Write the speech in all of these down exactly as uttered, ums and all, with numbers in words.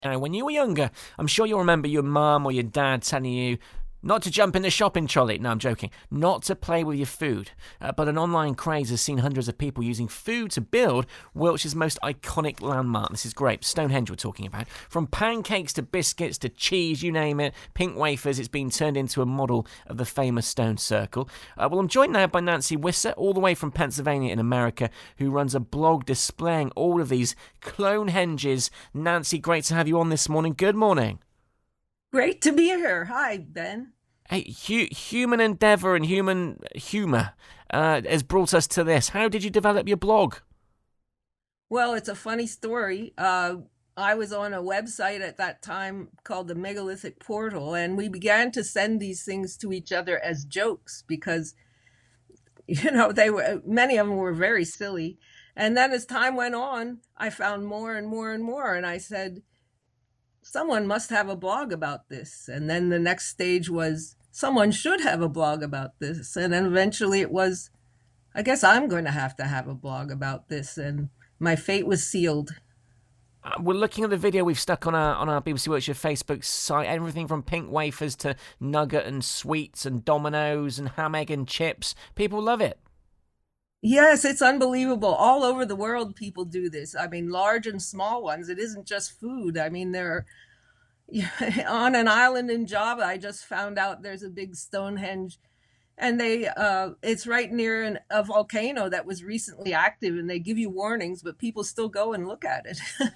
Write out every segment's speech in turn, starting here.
Now, when you were younger, I'm sure you'll remember your mum or your dad telling you not to jump in the shopping trolley. No, I'm joking. Not to play with your food. Uh, but an online craze has seen hundreds of people using food to build Wiltshire's most iconic landmark. This is great. Stonehenge we're talking about. From pancakes to biscuits to cheese, you name it, pink wafers, it's been turned into a model of the famous stone circle. Uh, well, I'm joined now by Nancy Wisser, all the way from Pennsylvania in America, who runs a blog displaying all of these clone henges. Nancy, great to have you on this morning. Good morning. Great to be here. Hi, Ben. Hey, hu- human endeavour and human humour uh, has brought us to this. How did you develop your blog? Well, it's a funny story. Uh, I was on a website at that time called the Megalithic Portal, and we began to send these things to each other as jokes because, you know, they were many of them were very silly. And then as time went on, I found more and more and more, and I said, someone must have a blog about this. And then the next stage was someone should have a blog about this. And then eventually it was, I guess I'm going to have to have a blog about this. And my fate was sealed. Uh, we're looking at the video we've stuck on our on our B B C Wiltshire Facebook site. Everything from pink wafers to nugget and sweets and Dominoes and ham, egg and chips. People love it. Yes, it's unbelievable. All over the world, people do this. I mean, large and small ones. It isn't just food. I mean, there are, on an island in Java, I just found out there's a big Stonehenge, and they uh, it's right near an, a volcano that was recently active, and they give you warnings, but people still go and look at it.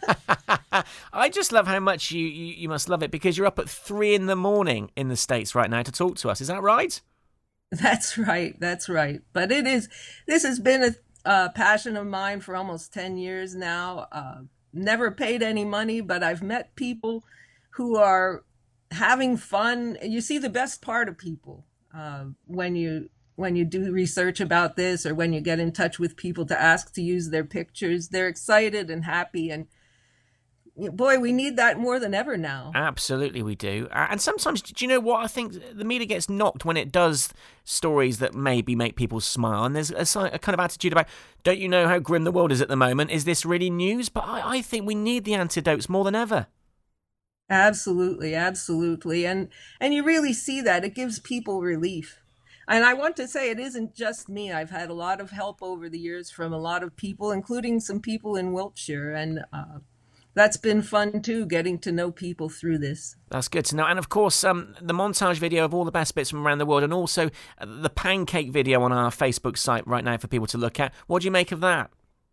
I just love how much you, you, you must love it because you're up at three in the morning in the States right now to talk to us. Is that right? That's right. That's right. But it is, this has been a, a passion of mine for almost ten years now. Uh, never paid any money, but I've met people who are having fun. You see the best part of people uh, when you when you do research about this or when you get in touch with people to ask to use their pictures. They're excited and happy, and boy, we need that more than ever now. Absolutely, we do. Uh, and sometimes, do you know what? I think the media gets knocked when it does stories that maybe make people smile. And there's a, a kind of attitude about, don't you know how grim the world is at the moment? Is this really news? But I, I think we need the antidotes more than ever. Absolutely, absolutely. And and you really see that. It gives people relief. And I want to say it isn't just me. I've had a lot of help over the years from a lot of people, including some people in Wiltshire. And uh, that's been fun, too, getting to know people through this. That's good to know. And, of course, um, the montage video of all the best bits from around the world and also the pancake video on our Facebook site right now for people to look at. What do you make of that?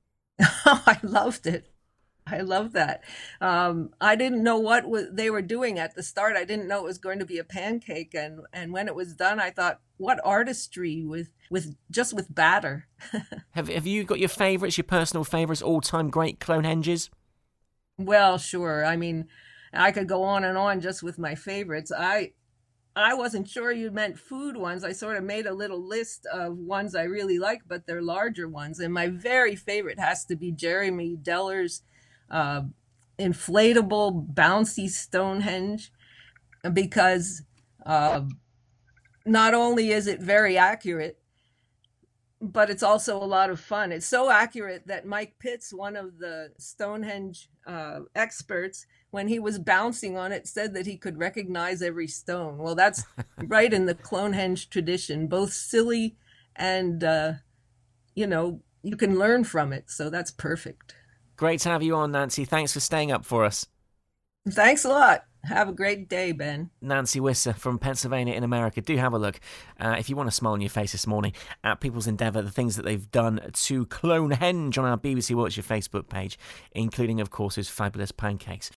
I loved it. I love that. Um, I didn't know what w- they were doing at the start. I didn't know it was going to be a pancake. And, and when it was done, I thought, what artistry with, with just with batter. have, have you got your favourites, your personal favourites, all-time great clone henges? Well, sure. I mean, I could go on and on just with my favorites. I I wasn't sure you meant food ones. I sort of made a little list of ones I really like, but they're larger ones. And my very favorite has to be Jeremy Deller's uh, inflatable, bouncy Stonehenge, because uh, not only is it very accurate, but it's also a lot of fun. It's so accurate that Mike Pitts, one of the Stonehenge uh, experts, when he was bouncing on it, said that he could recognize every stone. Well, that's right in the Clonehenge tradition, both silly and, uh, you know, you can learn from it. So that's perfect. Great to have you on, Nancy. Thanks for staying up for us. Thanks a lot. Have a great day, Ben. Nancy Wisser from Pennsylvania in America. Do have a look, uh, if you want a smile on your face this morning, at People's Endeavour, the things that they've done to Clonehenge on our B B C Wiltshire Facebook page, including, of course, those fabulous pancakes.